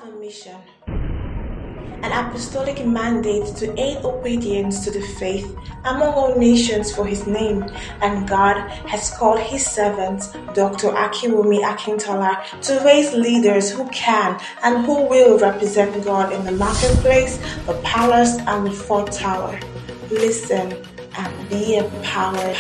have a mission, an apostolic mandate to aid obedience to the faith among all nations for his name, and God has called his servant, Dr. Akiwumi Akintola, to raise leaders who can and who will represent God in the marketplace, the palace, and the fort tower. Listen and be empowered.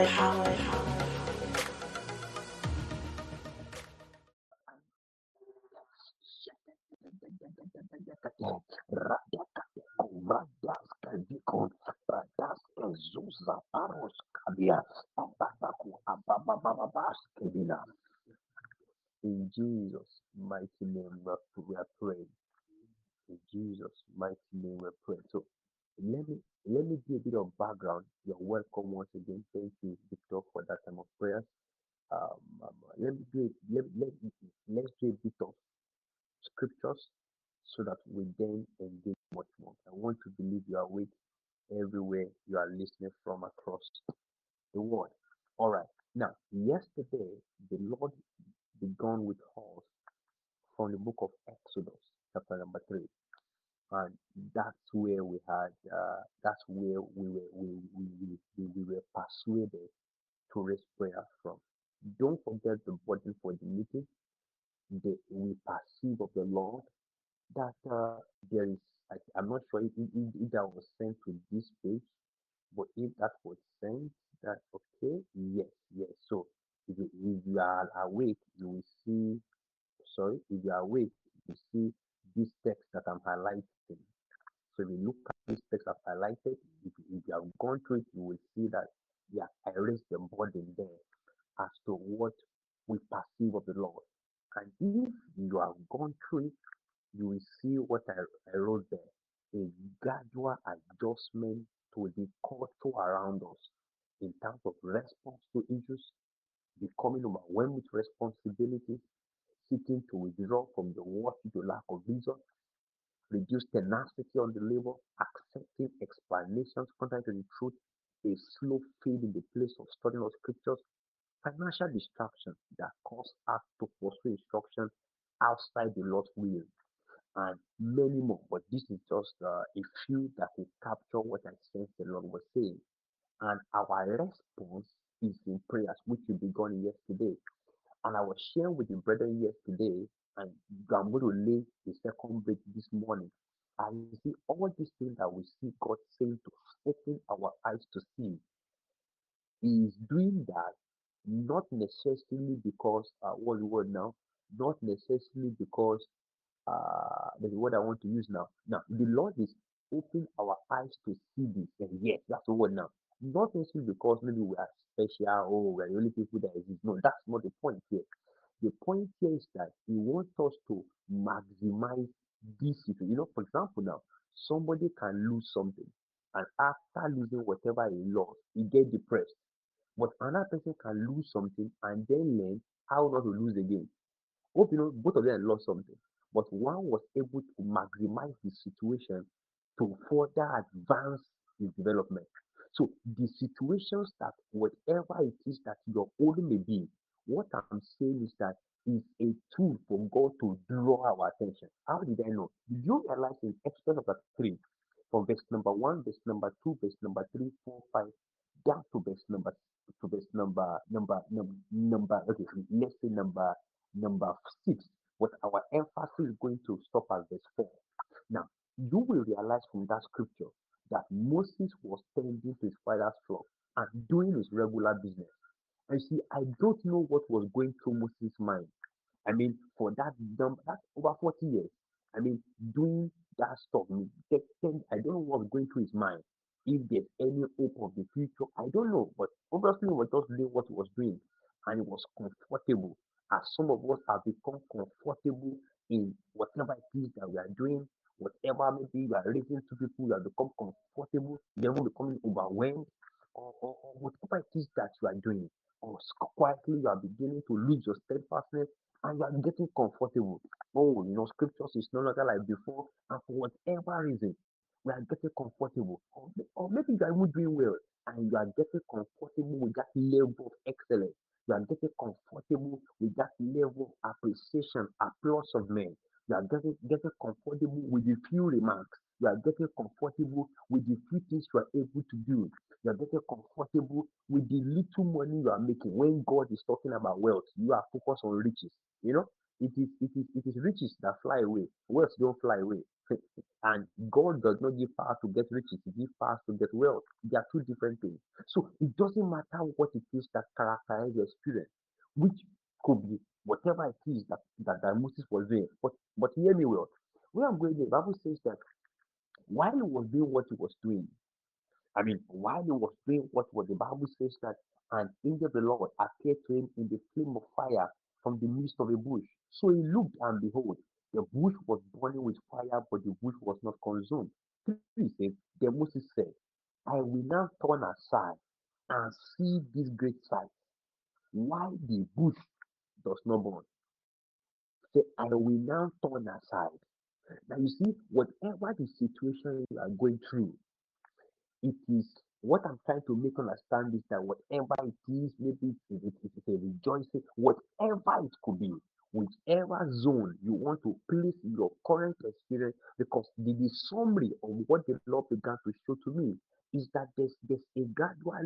In Jesus' mighty name, we are praying. In Jesus' mighty name, we pray. So let me give a bit of background. You're welcome once again. Thank you, Victor, for that time of prayer. Let me do it. Let's do a bit of scriptures so that we then engage much more. I want to believe you are awake everywhere you are listening from across the world. All right. Now, yesterday, the Lord began with us from the book of Exodus, chapter number 3. And that's where we were persuaded to raise prayer from. Don't forget the burden for the meeting. We perceive of the Lord that there is, I'm not sure if that was sent to this page, but if that was sent, that's okay. Yes, yes. So if you are awake, you will see, sorry, if you are awake, you see this text that I'm highlighting. So if you look at this text I've highlighted, if you have gone through it, you will see that, yeah, I raised the burden there as to what we perceive of the Lord. And if you have gone through it, you will see what I wrote there, a gradual adjustment to the culture around us in terms of response to issues, becoming overwhelmed with responsibilities, seeking to withdraw from the work due to lack of vision, reduce tenacity on the labor, accepting explanations contrary to the truth, a slow fade in the place of studying of scriptures, financial distractions that cause us to pursue instruction outside the Lord's will, and many more. But this is just a few that will capture what I sense the Lord was saying. And our response is in prayers, which we began yesterday. And I was sharing with the brethren yesterday, and I'm going to lay the second bit this morning. And you see, all these things that we see God saying to open our eyes to see, He is doing that not necessarily because, what's the word now? Not necessarily because there's a word I want to use now. Now, the Lord is opening our eyes to see this. And yes, that's the word now. Not necessarily because maybe we are special or we're the only people that exist. No, that's not the point here. The point here is that He wants us to maximize this situation. For example, now, somebody can lose something, and after losing whatever he lost, he get depressed. But another person can lose something and then learn how not to lose again. Hope you know both of them lost something, but one was able to maximize the situation to further advance his development. So the situations that whatever it is that your own may be, what I'm saying is that is a tool for God to draw our attention. How did I know? Did you realize in Exodus chapter 3, from verse number 1, verse number 2, verse number 3, 4, 5, down to verse number okay, let's say number 6, but our emphasis is going to stop at verse 4. Now, you will realize from that scripture that Moses was tending to his father's flock and doing his regular business. And see, I don't know what was going through Moses' mind. I mean, for that's over 40 years. I mean, doing that stuff, I don't know what's going through his mind. If there's any hope of the future, I don't know. But obviously, he was just doing what he was doing, and it was comfortable. As some of us have become comfortable in whatever it is that we are doing, whatever maybe you are raising to people, you have become comfortable, you're even becoming overwhelmed, or whatever it is that you are doing, or quietly you are beginning to lose your steadfastness and you are getting comfortable. Oh, scriptures is no longer like before, and for whatever reason, we are getting comfortable. Or maybe you are even doing well and you are getting comfortable with that level of excellence. You are getting comfortable with that level of appreciation, applause of men. You are getting comfortable with the few remarks. You are getting comfortable with the few things you are able to do. You are getting comfortable with the little money you are making. When God is talking about wealth, you are focused on riches. You know, it is riches that fly away. Wealth don't fly away. And God does not give power to get riches, He gives power to get wealth. They are two different things. So it doesn't matter what it is that characterizes your experience, which could be whatever it is that Moses was doing. But hear me well. Where I'm going, the Bible says that while he was doing what he was doing, I mean, while he was doing what was the Bible says that an angel of the Lord appeared to him in the flame of fire from the midst of a bush. So he looked, and behold, the bush was burning with fire, but the bush was not consumed. 3 says, then Moses said, I will now turn aside and see this great sight, why the bush does not burn. Say, I will now turn aside. Now you see, whatever the situation you are going through, it is what I'm trying to make understand is that whatever it is, maybe it's a rejoicing, whatever it could be, whichever zone you want to place your current experience, because the summary of what the Lord began to show to me is that there's a gradual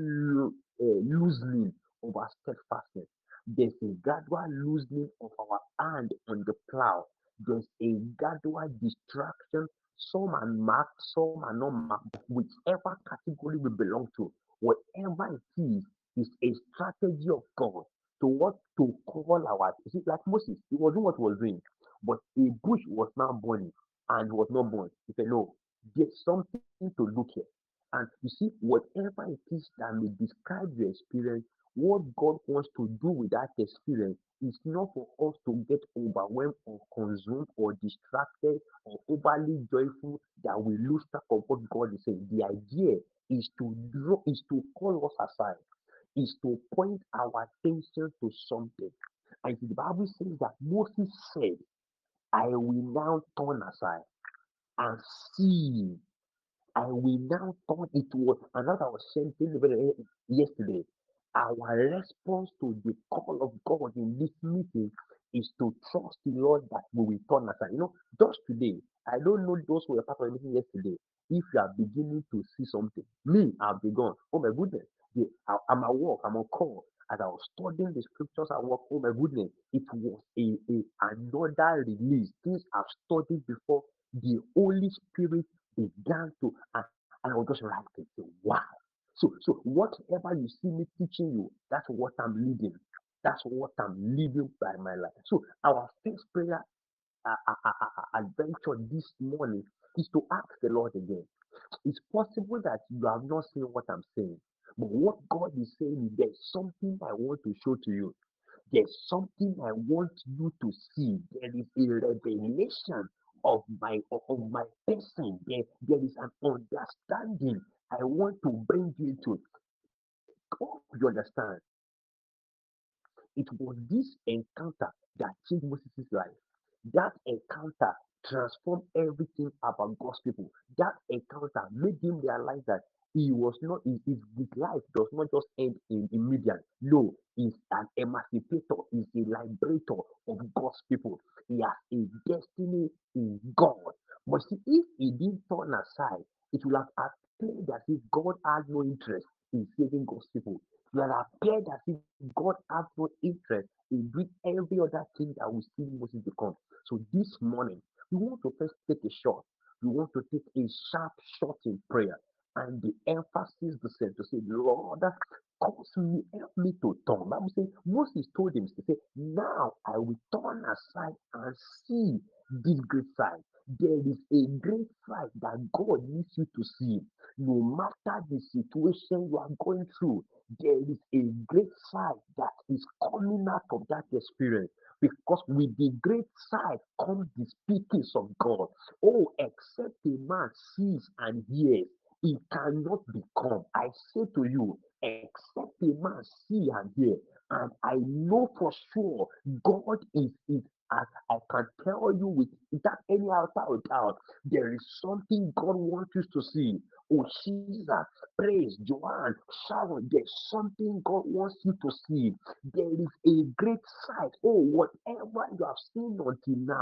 loosening of our steadfastness. There's a gradual loosening of our hand on the plow. There's a gradual distraction. Some are marked, some are not marked. Whichever category we belong to, whatever it is a strategy of God to what to call our. You see, like Moses, he was doing what he was doing, but a bush was now burning and he was not born. He said, no, there's something to look here. And you see, whatever it is that may describe your experience, what God wants to do with that experience is not for us to get overwhelmed or consumed or distracted or overly joyful that we lose track of what God is saying. The idea is to call us aside, is to point our attention to something. And the Bible says that Moses said, I will now turn aside and see. I will now turn it was another I was saying yesterday. Our response to the call of God in this meeting is to trust the Lord that we will turn aside. Just today, I don't know those who were part of the meeting yesterday. If you are beginning to see something, me, I've begun. Oh my goodness, I'm at work, I'm on call. As I was studying the scriptures at work, oh my goodness, it was another release. Things I've studied before. The Holy Spirit began to, and I was just writing, say, wow. So whatever you see me teaching you, that's what I'm leading. That's what I'm living by my life. So our first prayer adventure this morning is to ask the Lord again. It's possible that you have not seen what I'm saying, but what God is saying is there's something I want to show to you. There's something I want you to see. There is a revelation of my person. There is an understanding I want to bring you into. Hope you understand. It was this encounter that changed Moses' life. That encounter transformed everything about God's people. That encounter made him realize that he was not his life does not just end in Midian. No, he's an emancipator, he's a liberator of God's people. He has a destiny in God. But see, if he didn't turn aside, it would have appeared as if God had no interest in saving God's people. It would have appeared as if God has no interest in doing every other thing that we see Moses become. So this morning, we want to first take a shot. We want to take a sharp shot in prayer. And the emphasis the same to say, Lord, cause me, help me to turn. Bible says Moses told him to say, now I will turn aside and see this great sight. There is a great sight that God needs you to see. No matter the situation you are going through, there is a great sight that is coming out of that experience. Because with the great sight comes the speakings of God. Oh, except a man sees and hears, he cannot become. I say to you, except a man see and hear, and I know for sure God is as I can tell you without any outside doubt, there is something God wants you to see. Oh, Caesar, praise, Joanne, Sharon, there's something God wants you to see. There is a great sight. Oh, whatever you have seen until now,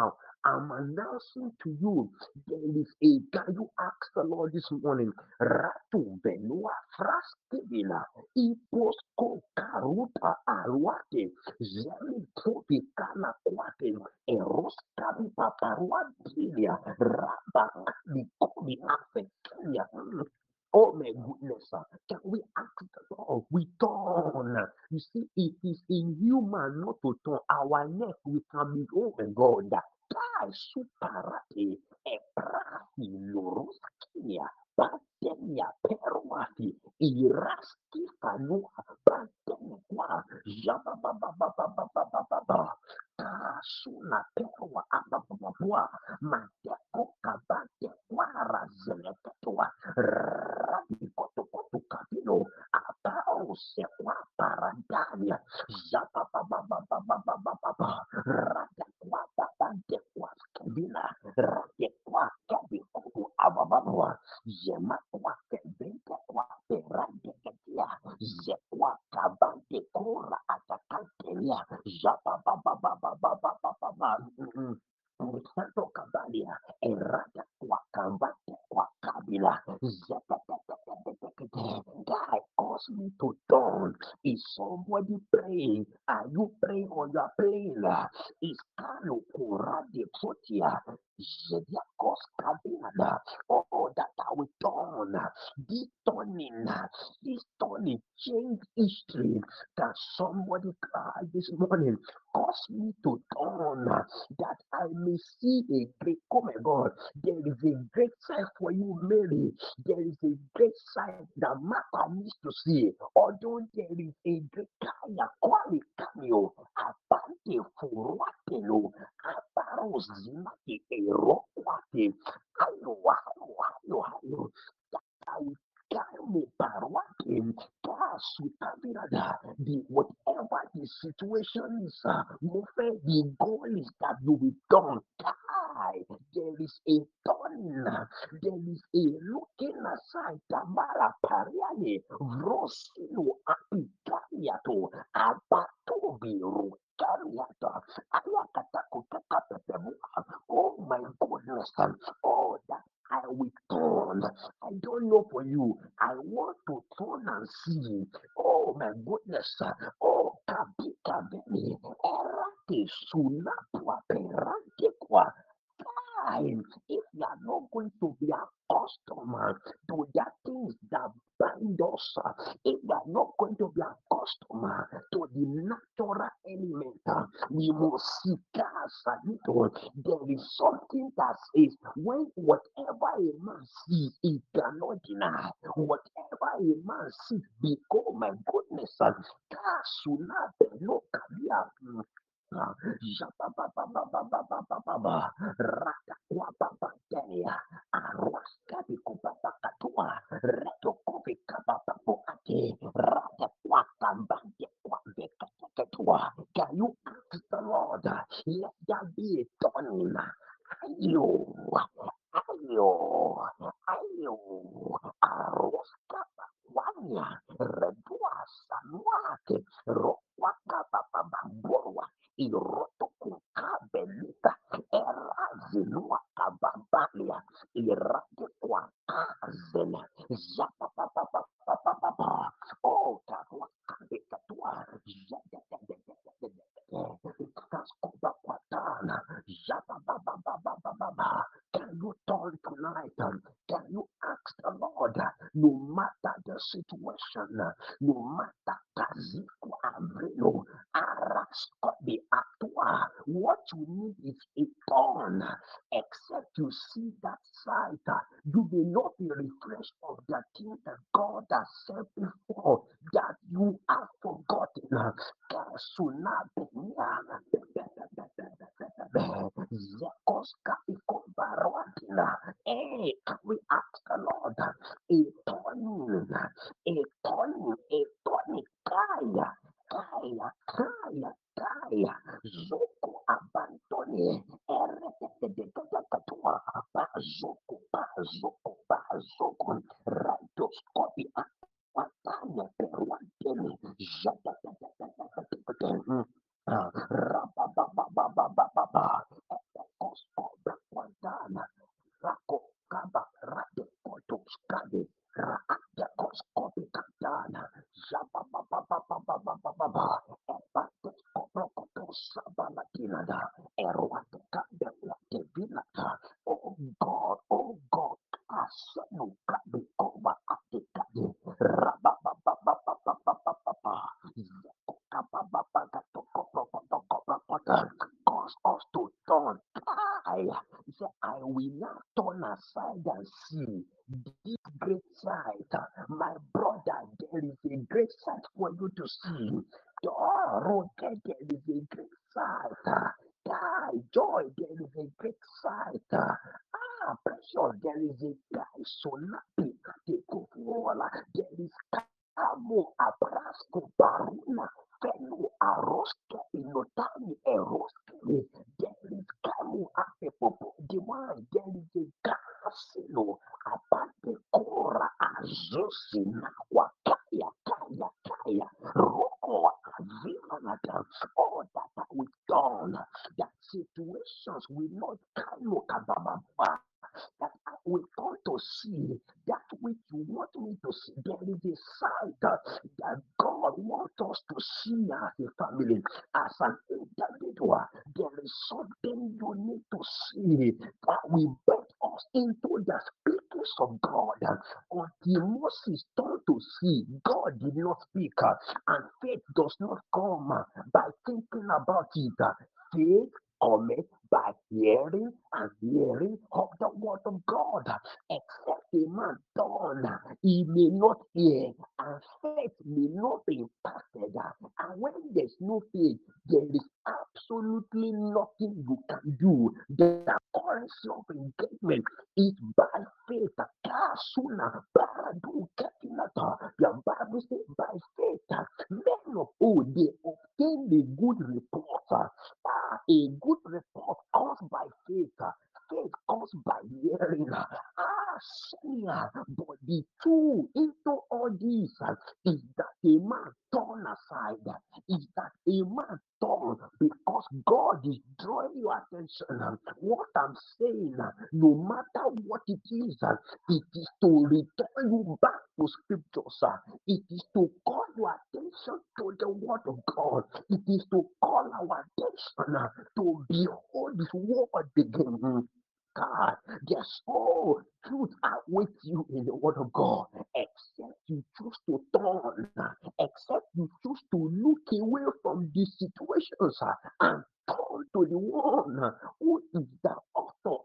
I'm announcing to you there is a guy you asked the Lord this morning. Ratu Benua Fraskevina Iposko Karuta Arwate Zeli Topi Kana Kwate Eroskabi Paparuantilia Rabakali Kobi Afekia. Oh my goodness, can we ask the Lord? We turn. You see, it is inhuman not to turn our neck. We can be, oh my God, die superati, ebrahi, loruskia, batemia, peruati, iraski, fanua, batemia, jababababababababa, suna perua, ababababua, mateko, kabate, kwara, zeleketua, Rabikotokotukabino, Apao Sequa Paradania, Zapapapapapapapapa, Ratakwa Papantekwa Kabina, Ratekwa Kabikotu Abababua, Yemakwa Kebentekwa Peranteketia, Zekwa Kabante Kora Atakantelia, Zapapapapapapapapa. Santo Cabalia, Errata Quacambate Quacabila, God calls me to dawn. Is somebody praying? Are you praying or you are praying? Is Kano Kuradi Fotia, Zedia Cabina? Oh, that I will dawn. This turning change history. Can somebody cry this morning? Cause me to dawn that I may see a great, oh my God, there is a great sight for you, Mary. There is a great sight that Martha needs to see. Although there is a great kaya, quali cameo, abante furuatelo, abaro zimati, a roquati, hello. Whatever the situation is, the goal is that you will turn. There is a turning, there is a looking aside. Tamara Pariani, Rosino Apicariato, Abatobi Rukariata, Ayakataku. Oh my goodness, oh that I will turn. I don't know for you. I want to turn and see. Oh my goodness. Oh, Kabika Beni. Erate Sunapua Perante Kwa. If you are not going to be accustomed to that things that bind us, if you are not going to be accustomed to the natural element, we must seek there is something that says when whatever a man sees, he cannot deny. Whatever a man sees, because my goodness, Kasuna Beno Kabia. Ratakwapapataya, Arwaskabikupapakatua, Retokobikapapapukate, Ratakwakambandekwabekekeketua. Can you ask the Lord? Let there be a turning. Ayo, ayo, ayo, Arwaskapawanya, Redua Sanuate, Rokwakapapabamborwa. Irotokukabelita erazinua kabambalia iratekwa azela zapapapapapapapa oh tarwa kabekatua kaskobakwatana zapapapapapapa. Can you turn tonight? Can you ask the Lord? No matter the situation, no matter the Araskobi Atua. What you need is a turn. Except you see that sight, you will not be refreshed of the thing that God has said before that you have forgotten. Kasuna Benia. Zekoska Ikobarotina. Hey, can we ask the Lord? A turning, Kaya, Zoko Abantone, Ereketekatoa, Bazoko, Rantoscopi, Aquatania, Peruantene, Jatatatatatatatatat, Rababababababa, oh God, Asano Kabi Kova Atikadi, Rababababababababa, Zakokabababagato, cause us to turn. He said, I will not turn aside and see this great sight. My brother, there is a great sight for you to see. Oh, there is a great sight. Joy, there is a great sight. Precious, there is a guy so happy. There is Kamo Abrasco Baruna. Fenu Aroske Inotani Eroske. There is Kamo Apepopo. Divine, there is a Gasino. Abate Kora Azosina. Wakaya Kaya Kaya. Roko Azimanata. All that we've done, that situations will not come kababa. That we want to see that which you want me to see. There is a side that God wants us to see as a family, as an individual. There is something you need to see that will bring us into the speakings of God. Until Moses turned to see, God did not speak, and faith does not come by thinking about it. Faith cometh by hearing and hearing of the word of God. Except a man turn, he may not hear, and faith may not be impacted. And when there's no faith, there is absolutely nothing you can do. The currency of engagement is by faith. Kasuna, Baradu, Katinata. The Bible says by faith, men of old, they obtained a good report. A good report comes by faith. Faith comes by hearing. But the truth into all this is that a man turn aside. Is that a man turn because God is drawing your attention. What I'm saying, no matter what it is to return you back to scriptures. It is to call your attention to the word of God. It is to call our attention to behold his word again. God, there's all truth awaits you in the word of God, except you choose to turn, except you choose to look away from these situations and turn to the one who is the author.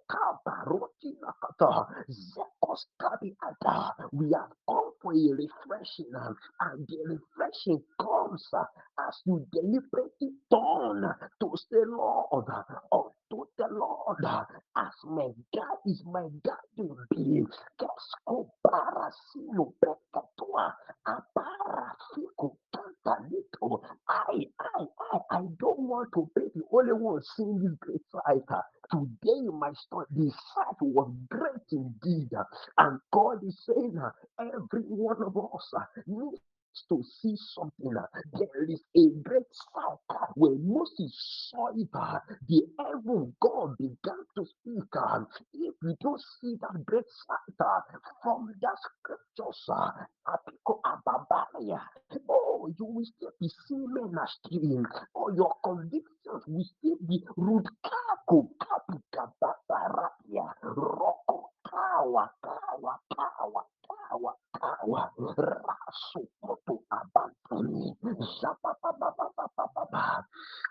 We have come for a refreshing, and the refreshing comes as you deliberately turn to say, Lord, unto the Lord, as my God is my guiding being. Kesko parasino pekatua, aparasiko kantanito. I don't want to be the only one seeing this great sight. Today, my son, the sight was great indeed. And God is saying, every one of us needs to see something. There is a great sight. When Moses saw it, the heaven God began to speak. If you don't see that great sight from the scriptures, oh, you will still be seeing men as killing, or your convictions will still be root kaku kapika bataratia roko kawa rasukoto abantoni zapapapapapapapa.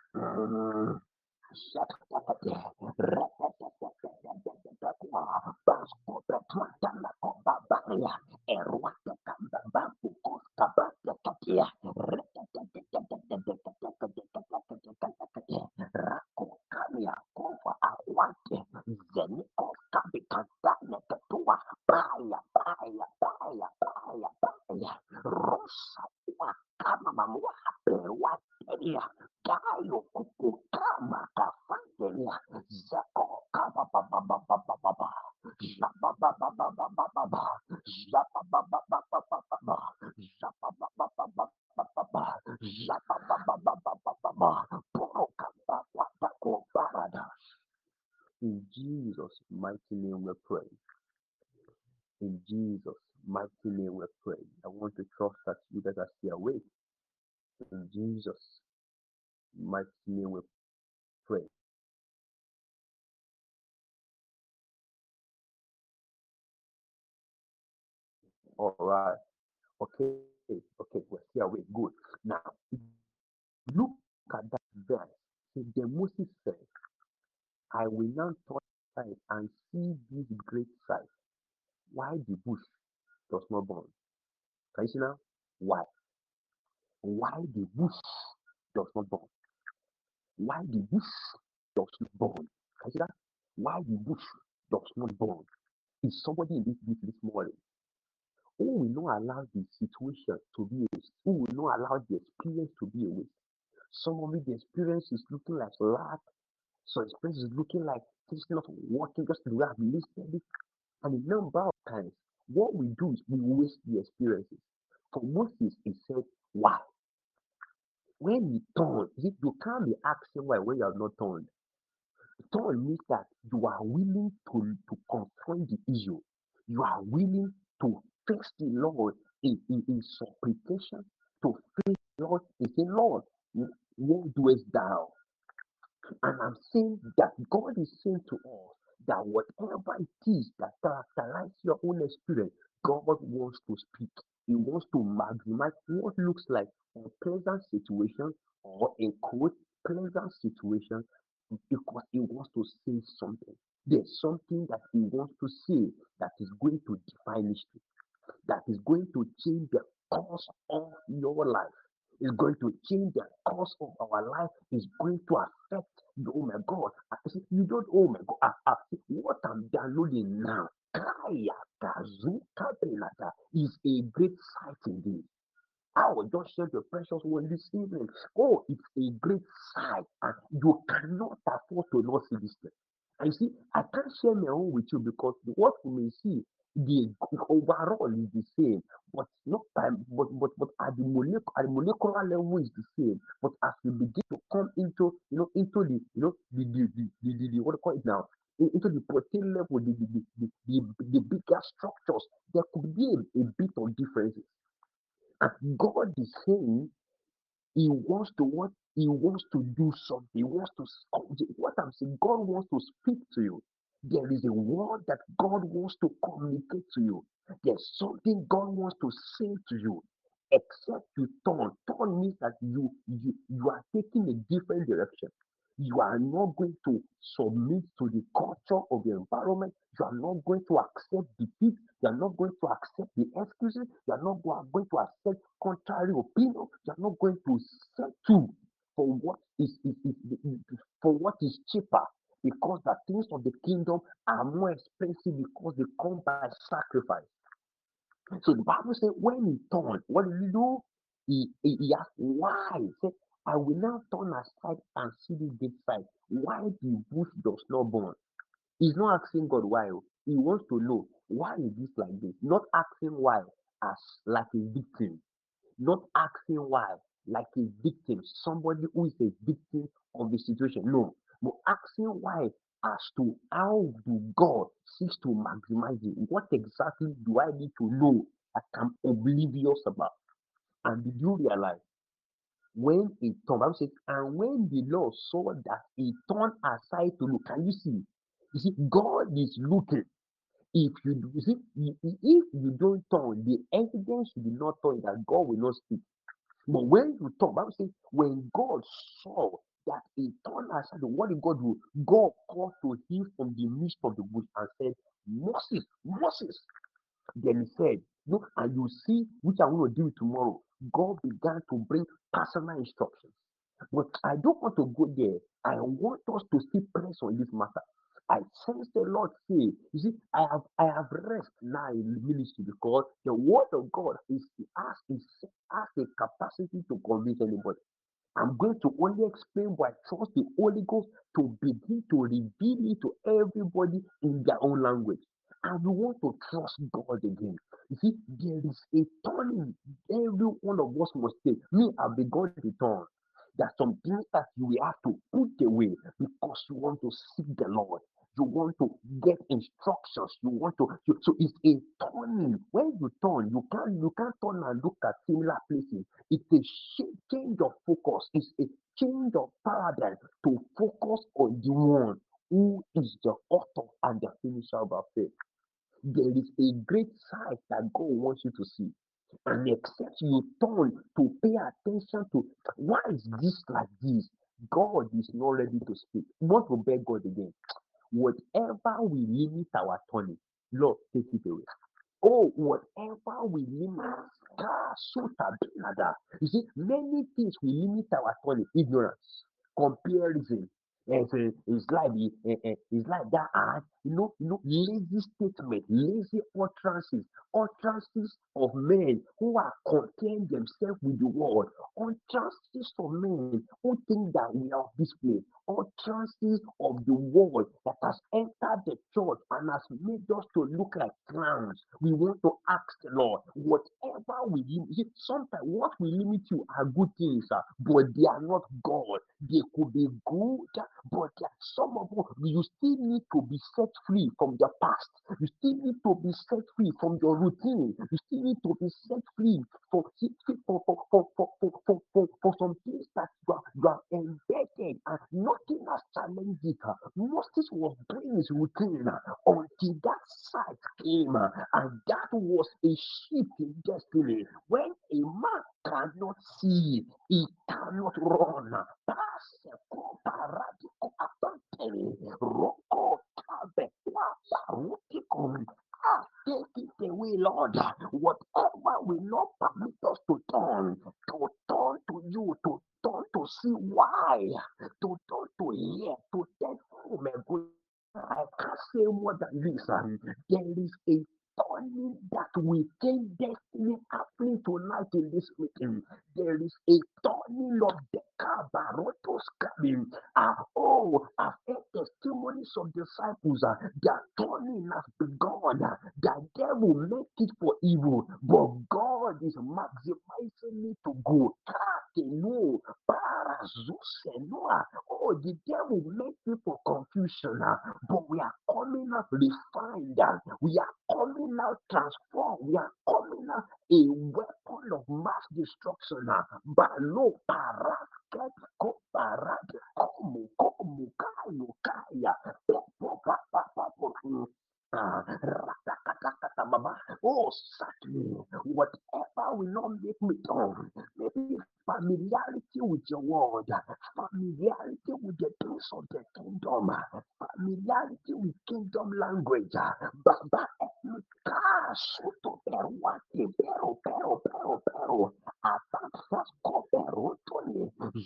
Rosa kama mamua peruateria kayo kuku kama kafanteria zako kama baba zababababababa zababababababa zababababababa zababababababa porokabababako barada. In Jesus' mighty name we pray. In Jesus' mighty name we pray. I want to trust that you guys are still awake. In Jesus' mighty name we pray. All right. Okay. Okay. We're still awake. Good. Now, look at that verse. So then Moses said, I will now turn aside and see this great sight. Why the bush does not burn? Can you see now? Why? Why the bush does not burn? Why the bush does not burn? Can you see that? Why the bush does not burn? Is somebody in this morning who will not allow the situation to be a waste? Who will not allow the experience to be a waste? Some of it, the experience is looking like lack. Some experience is looking like things not working just the way I've listed it. And a number of times, what we do is we waste the experiences. For Moses, he said, why? When he turned, you can't be asking why when you have not turned. Turn means that you are willing to confront the issue. You are willing to face the Lord in supplication, to face the Lord and say, Lord, what doest thou? And I'm saying that God is saying to us that whatever it is that characterizes your own experience, God wants to speak. He wants to maximize what looks like a pleasant situation or a quote pleasant situation because he wants to say something. There's something that he wants to say that is going to define history, that is going to change the course of your life. Is going to change the course of our life. Is going to affect you. Oh my God. You don't, oh my God. What I'm downloading now Kaya Kazuka Benata is a great sight indeed. I will just share the precious one this evening. Oh, it's a great sight, and you cannot afford to not see this thing. And you see, I can't share my own with you because what we may see, the overall is the same, but not by, but at the molecular level is the same. But as we begin to come into into the the what do you call it now, into the protein level, the bigger structures, there could be a bit of differences. And God is saying He wants to what? He wants to do something. He wants to what I'm saying. God wants to speak to you. There is a word that God wants to communicate to you. There's something God wants to say to you. Except you turn. Turn means that you are taking a different direction. You are not going to submit to the culture of the environment. You are not going to accept defeat. You are not going to accept the excuses. You are not going to accept contrary opinion. You are not going to settle for for what is cheaper because the things of the kingdom are more expensive because they come by sacrifice. So the Bible says when he turned, what did he do? He asked why. He said, I will now turn aside and see this great sight. Why the bush does not burn? He's not asking God why. He wants to know why is this like this? Not asking why as like a victim. Not asking why like a victim, somebody who is a victim of the situation. No, but asking why as to how do God seeks to maximize it. What exactly do I need to know that I'm oblivious about? And did you realize when he turned, Bible says, and when the Lord saw that he turned aside to look, can you see? You see, God is looking. If you see, if you don't turn, the evidence you did not turn that God will not speak. But when you talk, Bible says, when God saw that he turned aside, what did God do? God called to him from the midst of the bush and said, Moses, Moses. Then he said, look, and you see which I'm going to do tomorrow. God began to bring personal instructions. But I don't want to go there. I want us to still press on this matter. I sense the Lord say, you see, I have rest now in ministry because the word of God has a capacity to convince anybody. I'm going to only explain why I trust the Holy Ghost to begin to reveal it to everybody in their own language. And we want to trust God again. You see, there is a turning every one of us must take. Me, I've begun to turn. There are some things that you will have to put away because you want to seek the Lord. You want to get instructions. You want to. So it's a turning. When you turn, you can't turn and look at similar places. It's a change of focus. It's a change of paradigm to focus on the one who is the author and the finisher of our faith. There is a great sight that God wants you to see. And except you turn to pay attention to why is this like this, God is not ready to speak. You want to beg God again. Whatever we limit our turning, Lord, take it away. Oh, whatever we limit, you see, many things we limit our turning, ignorance, comparison. It's like it's like that, lazy statement, lazy utterances, utterances of men who are comparing themselves with the world, utterances of men who think that we are of this place, utterances of the world that has entered the church and has made us to look like clowns. We want to ask the Lord, whatever we limit. Sometimes what we limit you are good things, but they are not God. They could be good, but some of us, you still need to be set free from the past. You still need to be set free from your routine. You still need to be set free for some things that you are embedded and nothing has challenged it. Moses was doing his routine until that sight came, and that was a shift in destiny. When a man cannot see, he cannot run. Take it away, Lord. Whatever will not permit us to turn to you, to turn to see why, to turn to hear, to tell oh my God, I can't say more than this. There is a turning that we can destiny happening tonight in this meeting. There is a turning of the Kabarotos coming. I've heard testimonies of disciples. Their turning has begun. The devil meant it for evil, but God is maximizing it to good. No, oh, the devil meant it for confusion, but we are coming out refined. We are coming out transformed. We are coming out a weapon of mass destruction. But no, oh, certainly, whatever will not make me turn, maybe familiarity with your word, familiarity with the things of the kingdom, familiarity with kingdom language, Baba, soto peruati, pero, avanzas coperutoni,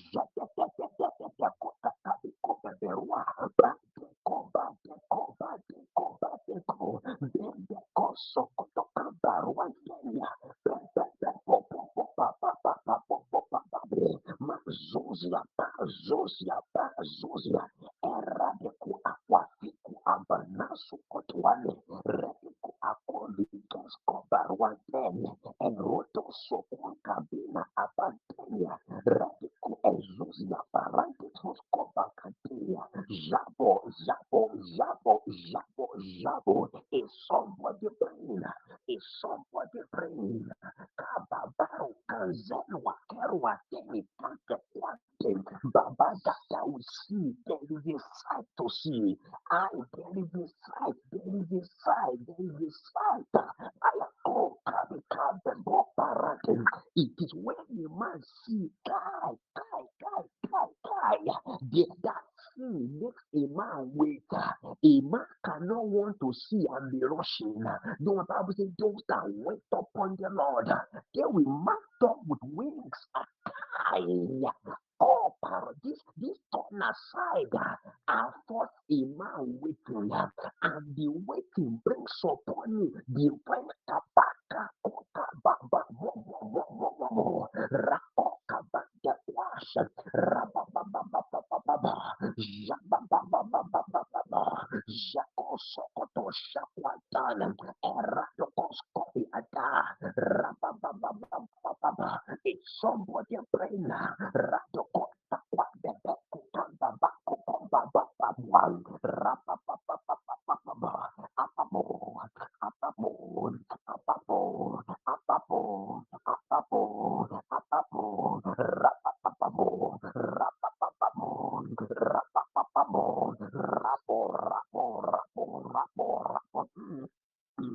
Zozia, Eradeku Aquafiku Abanasu Kotwane, Rediku Akolikas Kobarwatene, and Roto Sokun Kabina Abantenia, Rediku Ezuzia Parantikus Kobakatia, Jabo, is somebody praying, Kababaru Kanzenwa Kerwa Teni Tanke Kwate, Baba that we see, there is a sight to see. There is a sight, it is when a man see that sin makes a man wait. A man cannot want to see and be rushing. The Bible says, those that wait upon the Lord, they will mount up with wings. This turn aside, I thought a man waiting, and the waiting brings upon you the wind kabaka koka baba mo rakoka baka washa rababababababa jababababababa jako sokoto shakwatana eratokoskopi ada rababababababa. It's somebody praying ratokota kwabebe kutamba bakukomba bababuan rapapapapapapaba apapo apapo apapo apapo apapo apapo rapapapabo rapapapabo rapapapabo rapo rapo rapo rapo rapo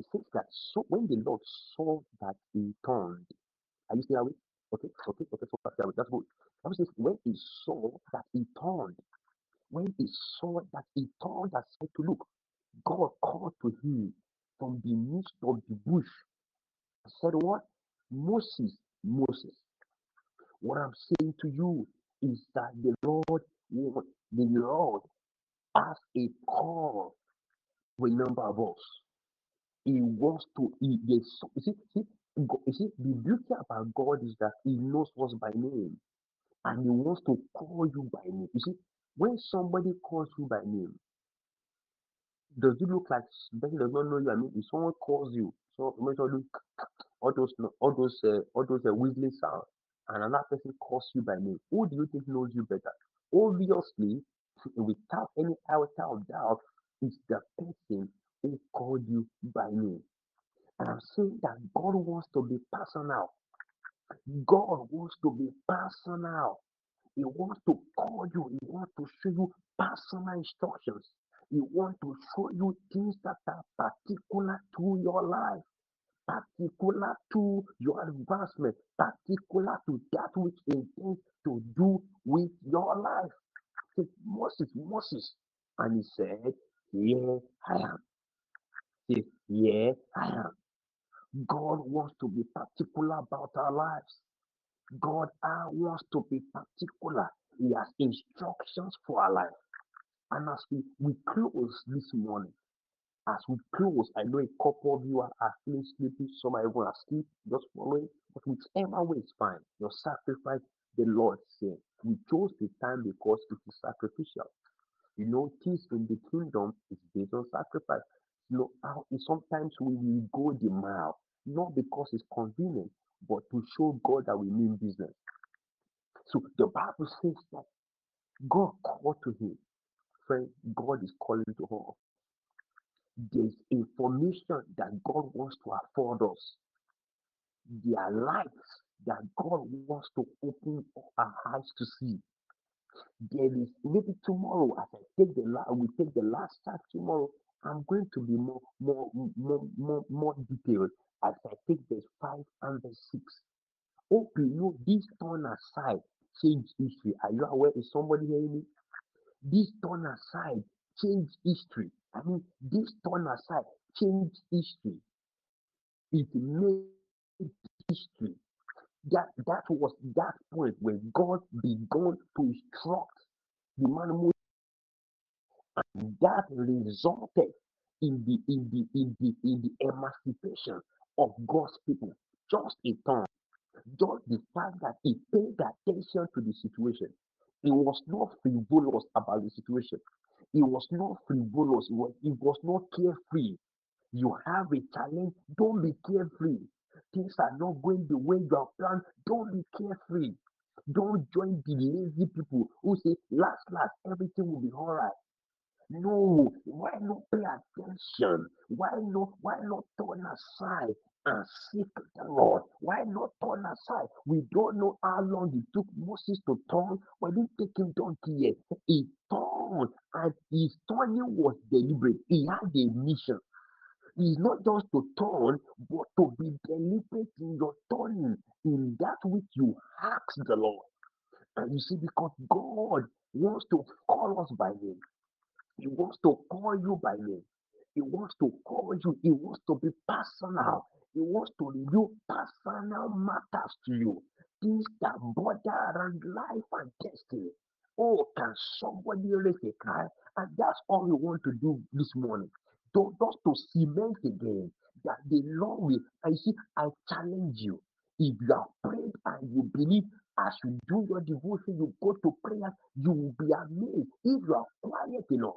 It says that so when the Lord saw that he turned, are you still awake? Okay, so that's good. Bible says when he saw that he turned, when he saw that he turned aside to look, God called to him from the midst of the bush and said, what? Moses, Moses. What I'm saying to you is that the Lord has a call for a number of us. He wants to, you see, the beauty about God is that He knows us by name and He wants to call you by name. You see, when somebody calls you by name, does it look like the person does not know you? I mean, if someone calls you, so make sure you whistling sounds, and another person calls you by name. Who do you think knows you better? Obviously, without any iota of doubt, it's the person who called you by name. And I'm saying that God wants to be personal. God wants to be personal. He wants to call you. He wants to show you personal instructions. He wants to show you things that are particular to your life, particular to your advancement, particular to that which he intends to do with your life. He said, Moses, Moses. And he said, here I am. He said, here I am. God wants to be particular about our lives. God wants to be particular. He has instructions for our life. And as we close this morning, as we close, I know a couple of you are feeling sleepy, some are even asleep, just following, but whichever way is fine. Your sacrifice, the Lord said. We chose the time because it is sacrificial. You know, things in the kingdom is based on sacrifice. You know, sometimes we will go the mile, not because it's convenient, but to show God that we mean business. So the Bible says that God called to him. Friend, God is calling to all. There's information that God wants to afford us. There are lights that God wants to open our eyes to see. There is maybe tomorrow, as we take the last start tomorrow. I'm going to be more detailed as I take verse 5 and verse 6. Hope you know this turn aside change history. Are you aware? Is somebody hearing me? This turn aside change history. I mean, this turn aside change history. It made history. That was that point when God began to instruct the man, and that resulted in the emancipation of God's people. Just a turn. Just the fact that he paid attention to the situation. He was not frivolous about the situation. He was not frivolous. He was not carefree. You have a challenge, don't be carefree. Things are not going the way you have planned, don't be carefree. Don't join the lazy people who say, last, everything will be all right. No, why not pay attention? Why not turn aside and seek the Lord? Why not turn aside? We don't know how long it took Moses to turn, but it didn't take him donkey yet. He turned, and his turning was deliberate. He had a mission. It's not just to turn, but to be deliberate in your turning, in that which you ask the Lord. And you see, because God wants to call us by name. He wants to call you by name. He wants to call you. He wants to be personal. He wants to reveal personal matters to you. Things that border around life and destiny. Oh, can somebody raise a cry? And that's all we want to do this morning. Just to cement again that the Lord will. I see, I challenge you. If you are prayed and you believe as you do your devotion, you go to prayer, you will be amazed if you are quiet enough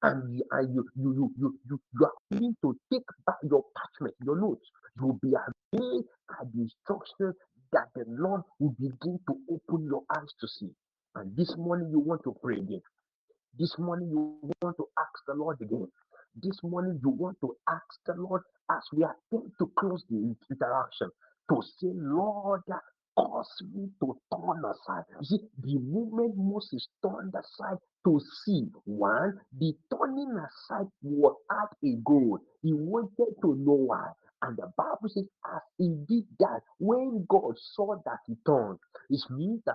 and you are willing to take back your parchment, your notes. You will be amazed at the instructions that the Lord will begin to open your eyes to see. And this morning you want to pray again. This morning you want to ask the Lord again. This morning you want to ask the Lord as we attempt to close the interaction to say, Lord, cause me to turn aside. You see, the moment Moses turned aside to see, one, the turning aside was at a goal. He wanted to know why. And the Bible says, as he did that, when God saw that he turned, it means that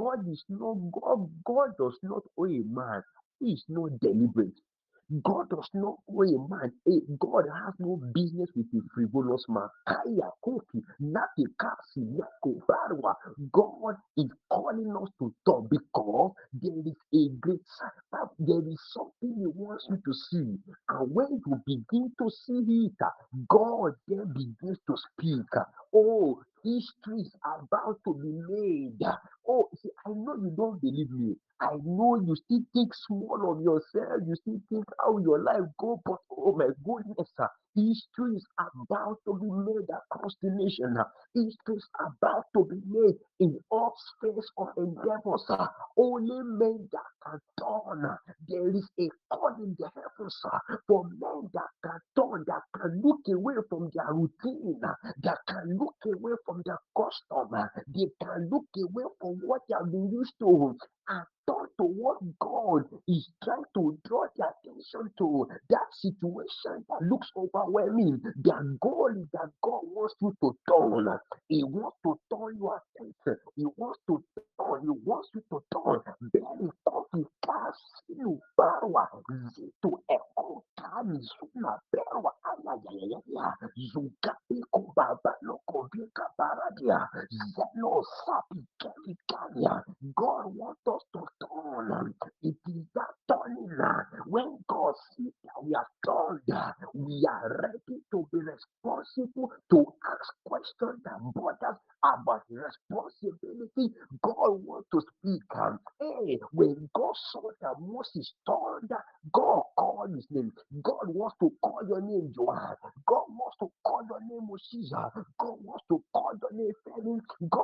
God does not owe a man who is not deliberate. God does not owe a man. God has no business with a frivolous man. Kaya koki, nati kasi, yako barwa. God is calling us to talk because there is a great sign. There is something He wants you to see. And when you begin to see it, God then begins to speak. Oh, history is about to be made. Oh, see, I know you don't believe me. I know you still think small of yourself. You still think how your life go, but oh my goodness, history is about to be made across the nation. History is about to be made in all spheres of endeavors. Only men that can turn. There is a call in the heavens for men that can turn, that can look away from their routine, that can look away from their custom, they can look away from what they have been used to and turn to what God is trying to draw their attention to. That situation that looks overwhelming, their goal is that God wants you to turn. He wants to turn your attention. He wants to turn. He wants you to turn. Very coffee, casino, barwa, zito, echo, kami, suna, berwa, ayayayaya, zukapi, kubaba, loko, bika, baradia, zelo, sapi, kemi, kanya. God wants us to turn. It is that turning when God sees that we are turned, we are ready to be responsible to ask questions that borders about responsibility. God wants to speak. Hey, when God saw that Moses turned, God called his name. God wants to call your name, Joanne. God wants to call your name, Moses. God wants to call your name, Felix.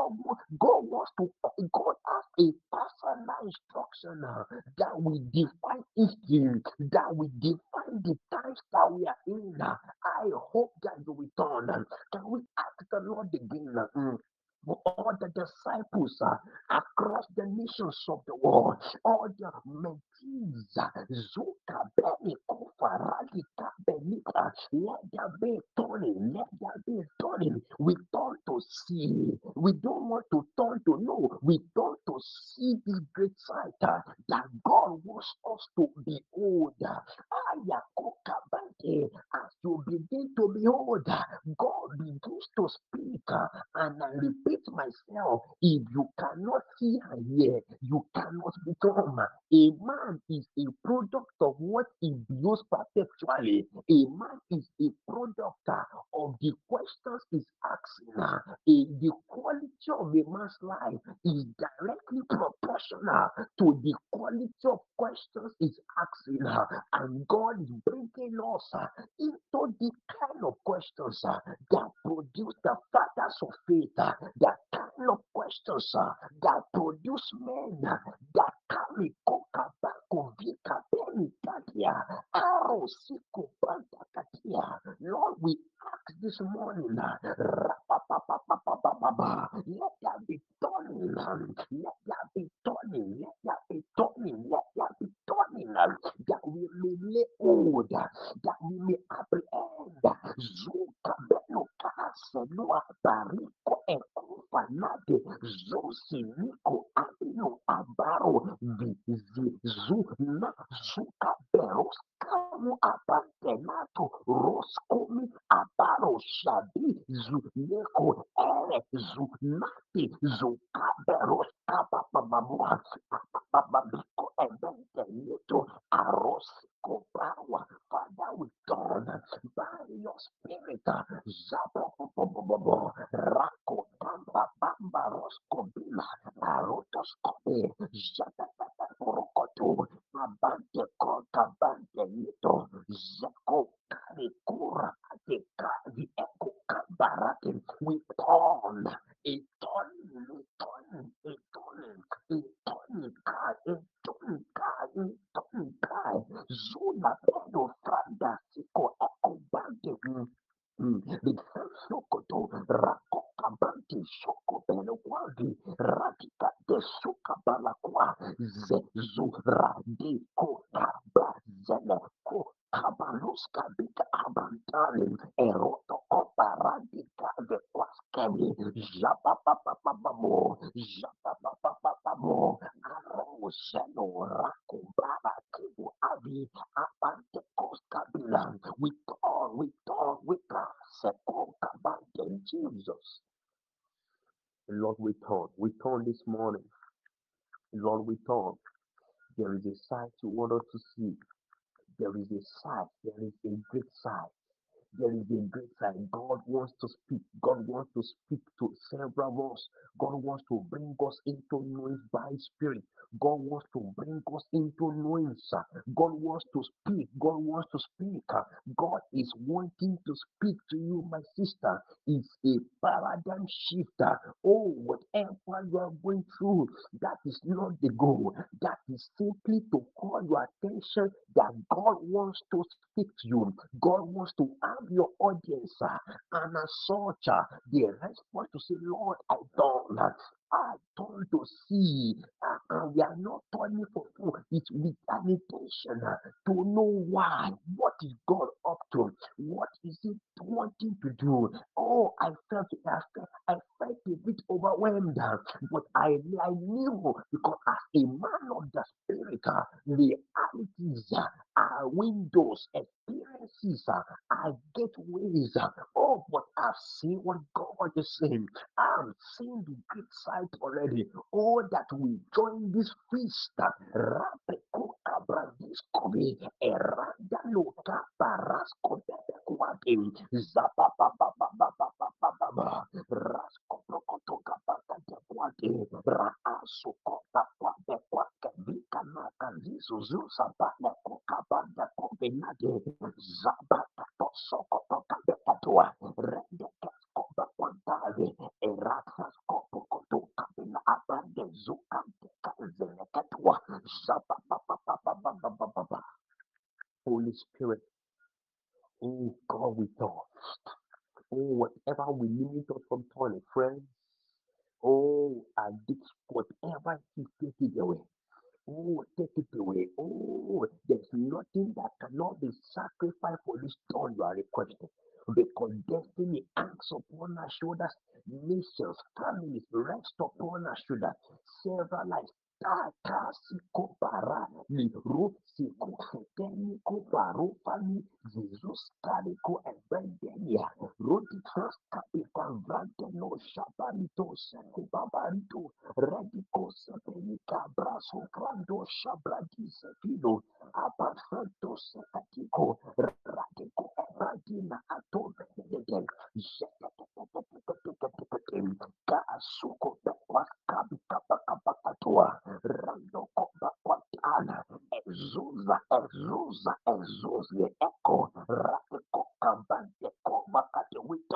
God wants to. God has a personal instruction that we define history, that we define the times that we are in. I hope that you will turn. Can we ask the Lord again? For all the disciples across the nations of the world, all the mentees, Zuka, Benny, Kofa, Radika, Benita, let there be turning, let there be turning. We turn to see, we don't want to turn to know, we turn to see this great sight that God wants us to behold. As you begin to behold, God begins to speak. And I repeat myself, if you cannot see and hear, you cannot become. A man is a product of what he builds perpetually. A man is a product of the questions he's asking. The quality of a man's life is directly proportional to the quality of questions he's asking. And God is bringing us into the kind of questions that produce the fathers of faith, the kind of questions that produce men that carry coca bako vika penny katia arrow siku banta katia. Lord, we ask this morning, let there be turning, let there be turning, let there be turning, let there be turning, that we may lay hold, that we may apprehend. Zuka beno kasa noa bariko fanate zosi niko abino abaro vizu na zuka beros kamu apantenato roskomi abaro shabi zu neko ere zu nati zuka beros kapapamamua bababiko ebenteneto arosiko bawa. Father, we turn by your spirit. Zapopopopopo, Rako Bamba Bamba Roskobina, Arotoskope, Zataporokoto, Abante Kota Bante Nito, Zeko Kari Kura Ate Kadi Eko Kabarate. We turn, a turning, a turning, a turning, a turning card, a turning card, a turning card. Zuna Pedo Franda Siko Eko Bante. Sokoto, Rakoka Banti, Soko Beloquadi, Radika de Suka Balaqua, Zezu Radi Kota Bazele Ko Kabaluska Bika Abantali, Eroto Kopa Radika de Quaskemi, Japapapapamo, Japapapapamo, Aroseno Rakubara Kibu Avi, Apante Costa Bilan, we turn, Seko Kabante, Jesus. Lord, we turn this morning. Lord, we turn. There is a sight you want us to see. There is a sight, there is a great sight. There is a great sign. God wants to speak. God wants to speak to several of us. God wants to bring us into knowing by Spirit. God wants to bring us into knowing, sir. God wants to speak. God wants to speak. God is wanting to speak to you, my sister. It's a paradigm shifter. Oh, whatever you are going through, that is not the goal. That is simply to call your attention that God wants to speak to you. God wants to have your audience, and as such, the response to say, Lord, I turn to see, and we are not turning for food. It's with an intention to know why. What is God up to? What is He wanting to do? Oh, I felt a bit overwhelmed, but I knew because as a man of the Spirit, realities are windows, experiences are gateways. Oh, but I've seen what God is saying. I'm seeing the great sight already. Oh, that we join this feast. Rapeko Abradiskovi, Erandalo Kaparasko Bebekwati, Zapapapapapapapapa, Rasko Prokoto Kapakakwati, Raasuko Pakwate, Vika Makazizu Zusabana Kokabanda Kobenade, Zabata Soko Tokabetua, Rendekas Kobakwantari, Eratas Kopokoto Kabina Abande Zukante Kazenekatua, Zabapapapapapapapa. Holy Spirit, oh God, we thought, oh, whatever we limit us from turning, friends, oh, addiction, whatever He take it away. Oh, take it away. Oh, there's nothing that cannot be sacrificed for this turn you are requesting. Because destiny hangs upon our shoulders, nations, families rest upon our shoulders, several lives. Tata sikopara ni rufsiko feteni koparo fami Jesus kariko ebendenia roti trust kapita vrante no shabarito seko babarito radiko sepenika braso krando shabrati sekino apafanto sekatiko radiko ebradina atove again kasuko kwa kabita pakapakatua rando koba kwatana ezuza eko ratiko kabante koba kati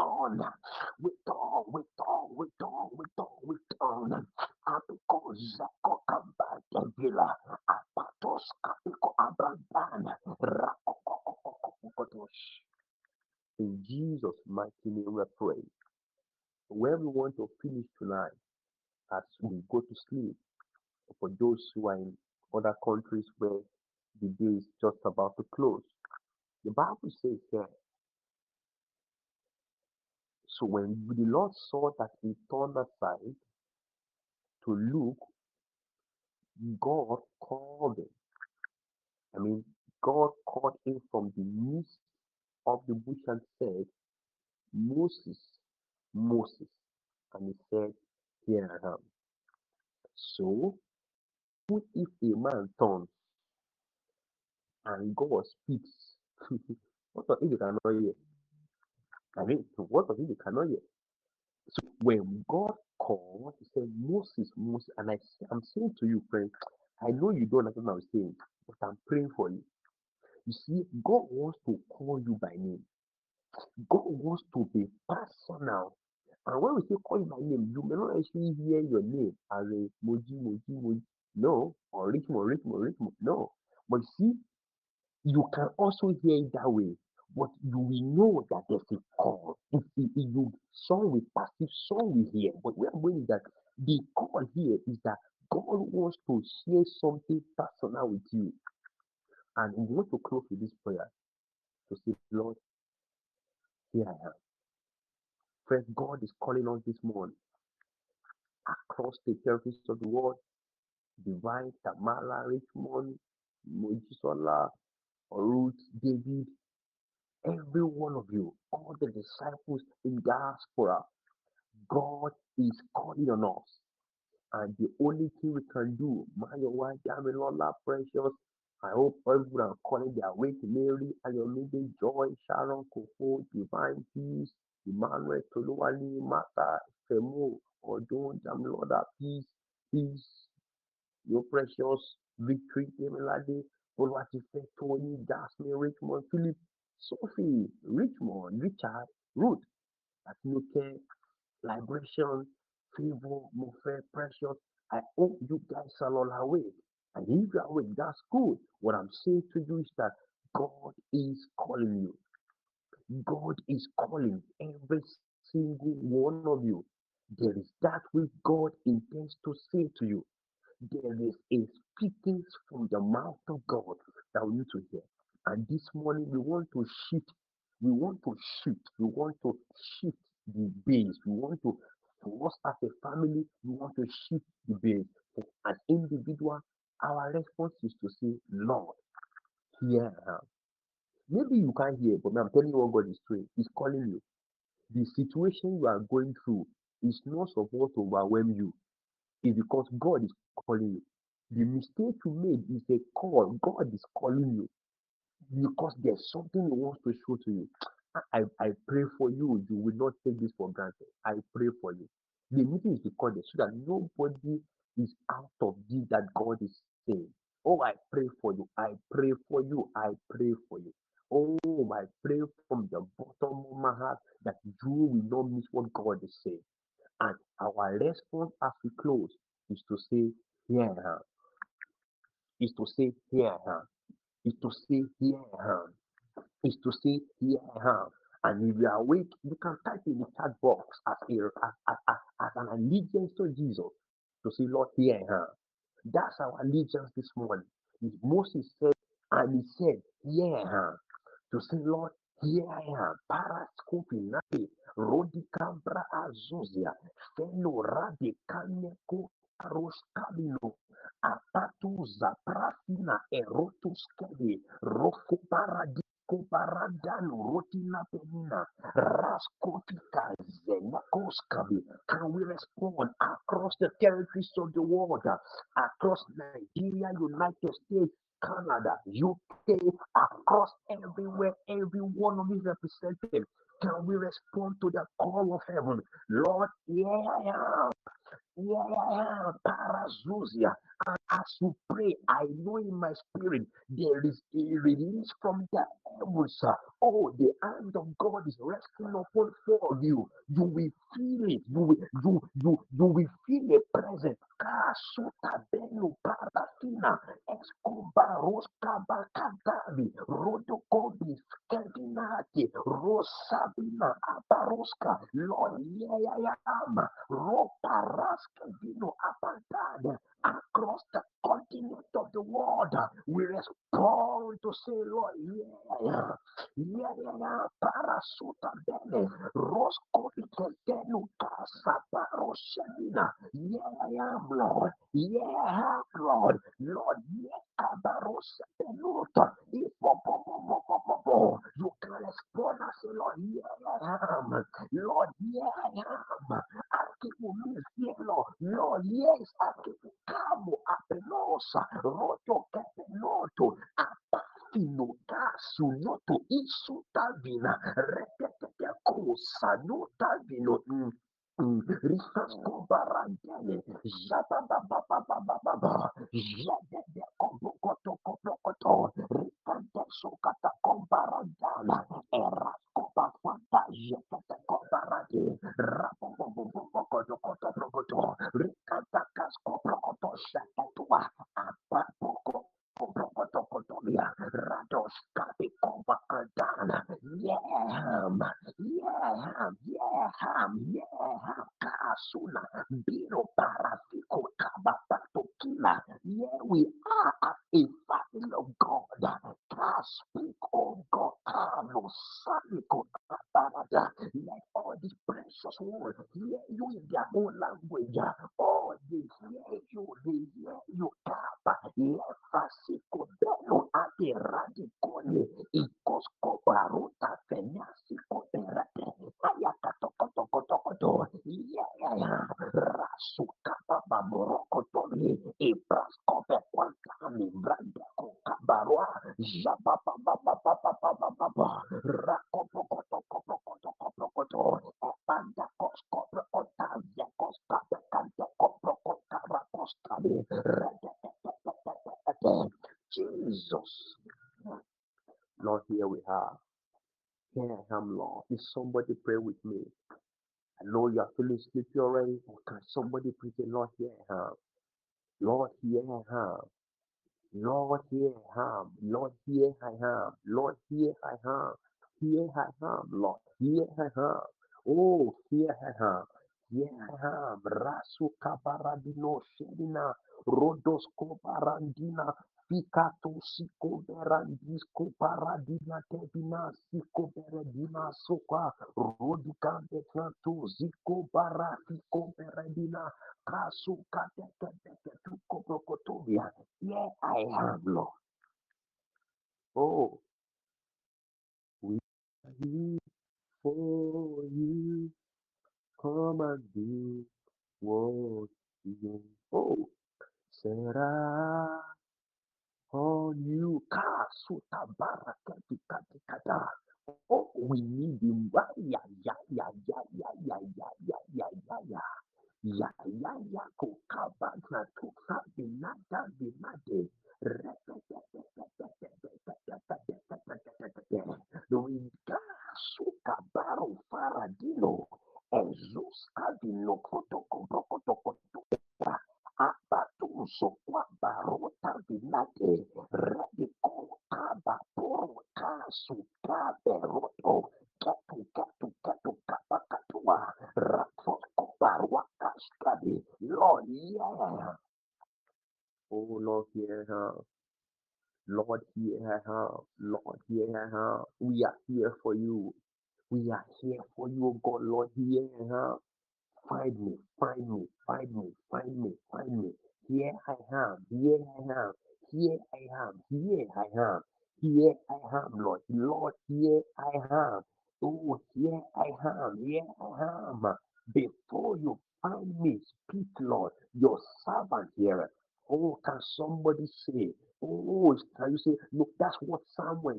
we turn apiko zako kabante vila apatos kapiko abandana rakokokokokokokotosh. In Jesus' mighty name we pray. Where we want to finish tonight as we go to sleep, for those who are in other countries where the day is just about to close. The Bible says here, so when the Lord saw that he turned aside to look, God called him. I mean, God called him from the midst of the bush and said, Moses, Moses. And he said, Here I am. So, what if a man turns and God speaks? What if you cannot hear? I mean, what if you cannot hear? So when God called, He said, Moses, Moses, and I'm saying to you, friend, I know you don't understand what I'm saying, but I'm praying for you. You see, God wants to call you by name. God wants to be personal. And when we say call you by name, you may not actually hear your name as a Moji, Moji, Moji. No, or Richmond, Richmond, Richmond. No. But you see, you can also hear it that way. But you will know that there's a call. You song we passive, song we hear. But we are going that the call here is that God wants to share something personal with you. And we want to close with this prayer to say, Lord, here I am. Friends, God is calling us this morning across the territories of the world. Divine, Tamala, Richmond, Mojisola, Ruth, David, every one of you, all the disciples in diaspora, God is calling on us. And the only thing we can do, Mayowa, Damilola, Precious, I hope everyone are calling their way to Mary, Ayomide, Joy, Sharon, Kofo, Divine Peace, Emmanuel, Toluwani, Martha, Femo, Odun, Damilola, Peace, your precious Victory, Emilade, Oluwatife, Tony, Jasmine, Richmond, Philip, Sophie, Richmond, Richard, Ruth, Atinoke, Liberation, Favor, Mofe, Precious. I hope you guys are all awake. And if you are awake, that's good. What I'm saying to you is that God is calling you. God is calling every single one of you. There is that which God intends to say to you. There is a speaking from the mouth of God that we need to hear. And this morning we want to shift. We want to shift. We want to shift the base. We want to, for us as a family, we want to shift the base. For an individual, our response is to say, Lord, here I am. Maybe you can't hear, but I'm telling you what God is doing. He's calling you. The situation you are going through is not supposed to overwhelm you. It's because God is calling you. The mistake you made is a call. God is calling you because there's something He wants to show to you. I pray for you. You will not take this for granted. I pray for you. The meeting is recorded so that nobody is out of this that God is saying. Oh, I pray for you. I pray for you. I pray for you. Oh, I pray from the bottom of my heart that you will not miss what God is saying. And our response as we close is to say, Here I am. Is to say, Here I am. Is to say, Here I am. Is to say, Here I am. And if you are awake, you can type in the chat box as an allegiance to Jesus to say, Lord, here I am. That's our allegiance this morning. Moses said, and he said, Here I am. To say, Lord, here I am. Parascopinati, Rodicambra Azuzia, Feno Radicane Roskabino, Apatuza, Prafina, Erotus Kevi, Rofo Paradiko Paradano, Rotina Penina, Raskotika, Zenakoskabi. Can we respond across the territories of the world, across Nigeria, United States, Canada, UK, across everywhere, every one of these represented? Can we respond to the call of heaven? Lord, here I am. Here I am, Parazuzia. And as you pray, I know in my spirit there is a release from the heavens. Oh, the hand of God is resting upon four of you. You will feel it. You will feel a presence. Kasuta benu parafina escobaros kabakadavi rodokobi skevinati rosabina aparoska. Lord, here I am. Roparaska vino abandoned across the continent of the world. We respond to say, Lord, parasuta bene, rosco itenu casa paroshamina. Yeah, I am, Lord. Yeah, I am, Lord. Lord, yeah, kabarosa penuta. You can respond and say, Lord, yeah, I am. Lord, yeah, I am. Lord, Lord, yes, Cabo, Apenosa, Roto, Capenoto, Apafino, Casu, Noto, Isutavina, Repete, Cosa, Notavino, Risasco Barantele, Jata Baba, Jade, Cobocoto, Cobocoto, Ripante Socata Comparantana, Erascopa Fanta, Jete Comparati, Rapocoto, Ricatakas Coprocoto, Shatatua, Apapoco. Rados Capi Copa Cantana, yeah, Kasuna, Biro Parafiko Kababatokila. Yeah, we are a family of God. Speak, oh God, Kano Saniko Kabarada. Let all these precious words hear you in their own language. Oh, they hear you, Kaba. Lefasiko Beno Ate Radikone. Ikosko Baruta Fenasiko Berate. Ayakatokotokotokoto. Yeah. Rasuka Baba Morokotoni. Ibraskope Kwantami Brandako Kabarwa. Jababa Baba Baba Baba Baba. Rakopokotokopokotokopokoto. Epanda Koskope Otavia Koskape Kante Koprokota Rakostabi. Jesus. Lord, here we are. Here I am, Lord. If somebody pray with me, I know you are feeling sleepy already. But can somebody pray, say, Lord, here I am. Lord, here I am. Lord, here I am. Lord, here I am. Lord, here I am. Here I am, Lord. Here I am. Oh, here I am. Here I am. Rasu kabaradino shedina. Rodosko barandina. Fikato siko berandisco paradina tebina siko beredina soka. Rodikante tanto ziko baratiko beredina. Kasu kate tuko prokotobia. Yeah, I am, Lord. Oh, we are here for you. Come and do what you do. Oh, será on you. Kasuta barakati kati kata. Oh, we need him. Ya, ya, ya, ya, ya, ya, ya, ya, ya, ya, ya. Ya, ya, ya, kukabana tuka binada binade. Luiga suka baru faradino. Ezus kadino kotoko prokotoko tuka. Abatu sokwa barota binade. Radiko kaba poro kasu kabe roto. Katu kapakatua. Rakoko barwaka study. Lord, yeah. Oh, Lord, yeah. Lord, here I am. Lord, here I am. We are here for you. We are here for you, oh God. Lord, here I am. Find me, find me, find me, find me, find me. Here I am. Here I am. Here I am. Here I am. Here I am, Lord. Lord, here I am. Oh, here I am. Here I am. Before you find me, speak, Lord. Your servant here. Oh, can somebody say, oh, can you say, look, that's what Samuel,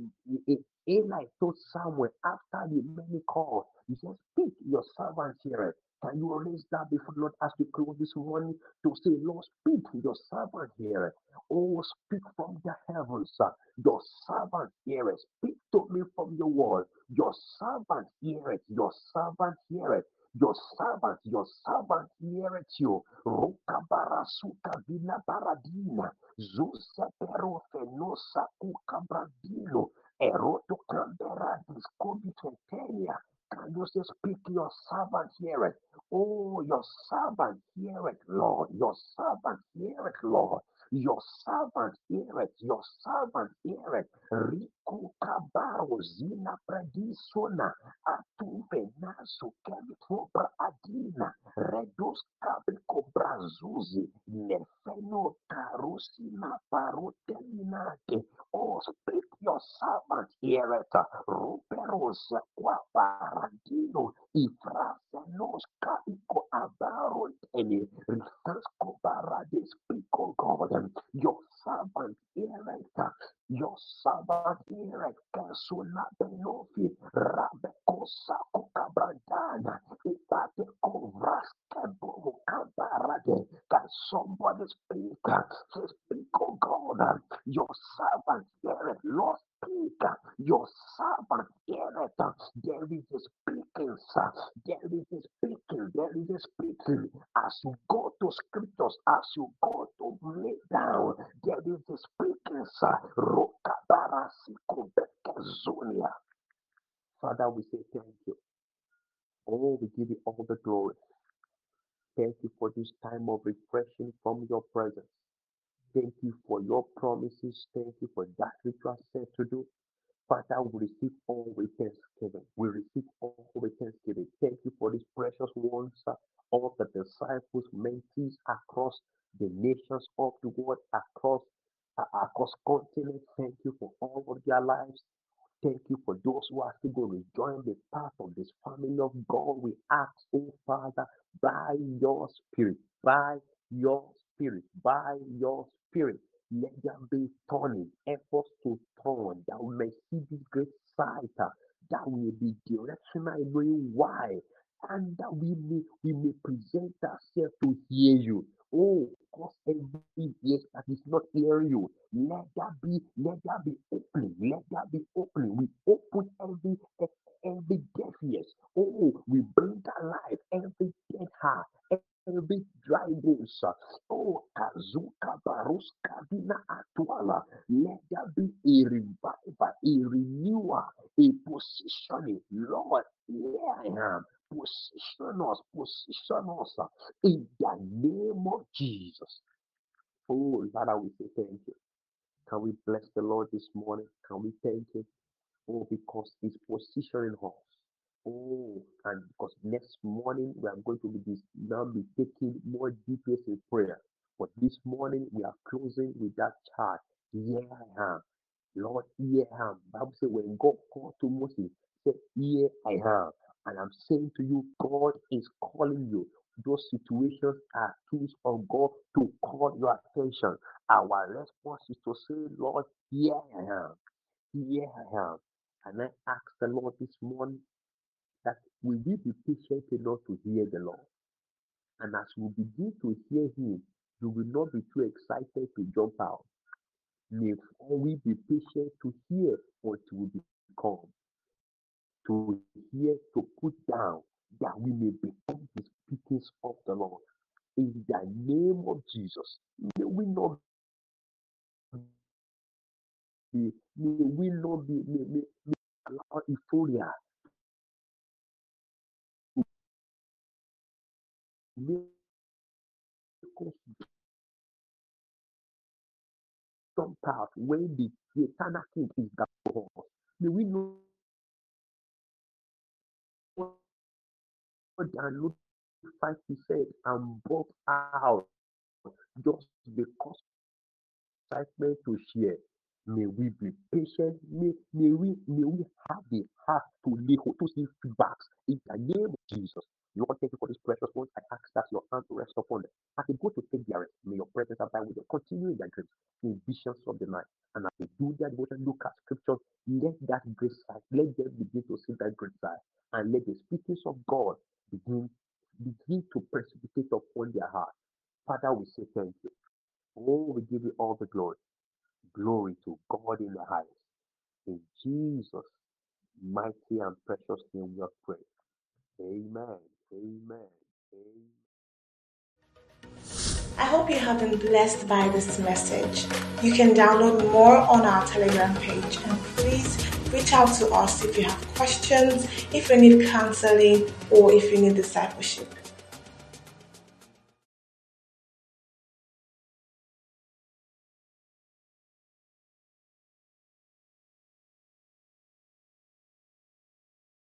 Eli told Samuel after the many calls. He said, speak, your servant here. Can you raise that before Lord as we close this morning to say, Lord, speak, your servant here. Oh, speak from the heavens, your servant here. Speak to me from your word. Your servant here. Your servant here. Your servant heareth you. Ruka barasuka vina baradina. Zusa pero fenosa kuka bradino. Eroto cambera discobi tenteria. Can you say, speak, your servant heareth? Oh, your servant heareth, Lord. Your servant heareth, Lord. Your servant heareth. Your servant heareth. Riku kabaro zina pradisona. Atu venaso kevitobra adina. Redus cabrico brazuzi. Nefeno tarusina paroteminate. Oh, speak, your servant heareth. Ruperos qua parantino. Ifrase nos cabico abarot eni. Rifasco barade. Speak, oh God. Your servant heareth. Your servant heareth. Casuna benofi. Rabeco saco cabrantana. Ifate kovraske bomo cabarade. Can somebody speak? Say, speak, oh God. Your servant heareth. Lord, speak. Your servant heareth. There is a speaking, sir. There is a speaking. There is a speaking. As you go to scriptures, as you go to lay down, there is a speaking, sir. Rokabarasiko bekezunia. Father, we say thank you. Oh, we give you all the glory. Thank you for this time of refreshing from your presence. Thank you for your promises. Thank you for that which you are said to do. Father, we receive all with thanksgiving. We receive all with thanksgiving. Thank you for these precious ones, all the disciples, mentees across the nations of the world, across continents. Thank you for all of their lives. Thank you for those who are still going to join the path of this family of God. We ask, oh Father, by your Spirit, by your Spirit, by your Spirit, let there be turning, efforts to turn, that we may see this great sight, that we may be directional knowing why, and that we may present ourselves to hear you. Oh, cause every ear that is not hearing you, let that be opening, let that be opening. We open every deaf ears. Oh, we bring alive every dead heart, every dry bones. Oh, Kazuka Baruska Dina Atwala. Let there be a revival, a renewal, a positioning. Lord, here I am. Position us in the name of Jesus. Oh, Father, we say thank you. Can we bless the Lord this morning? Can we thank Him? Oh, because He's positioning us. Oh, and because next morning we are going to be taking more details in prayer. But this morning we are closing with that chart. Here I am. Lord, here I am. Bible says when God called to Moses, He said, here I am. And I'm saying to you, God is calling you. Those situations are tools of God to call your attention. Our response is to say, Lord, here I am. Here I am. And I ask the Lord this morning that we will be patient enough to hear the Lord. And as we begin to hear Him, you will not be too excited to jump out. May we be patient to hear until we become, to hear, to put down, that we may become the speakers of the Lord. In the name of Jesus, may we not may allow euphoria to make us jump out when the eternal king is down for us. May we not download 5% and bought out just because excitement to share. May we be patient. May we have the heart to see feedbacks in the name of Jesus. Lord, thank you for this precious one. I ask that your hand to rest upon them. As they go to take their rest, may your presence abide with them. Continue in their dreams, in visions of the night. And as they do their devotion, look at scriptures, let that great sight, let them begin to see that great sight. And let the speakings of God begin to precipitate upon their heart. Father, we say thank you. Oh, we give you all the glory. Glory to God in the highest. In Jesus' mighty and precious name we have prayed. Amen. Amen. Amen. I hope you have been blessed by this message. You can download more on our Telegram page, and please reach out to us if you have questions, if you need counseling, or if you need discipleship.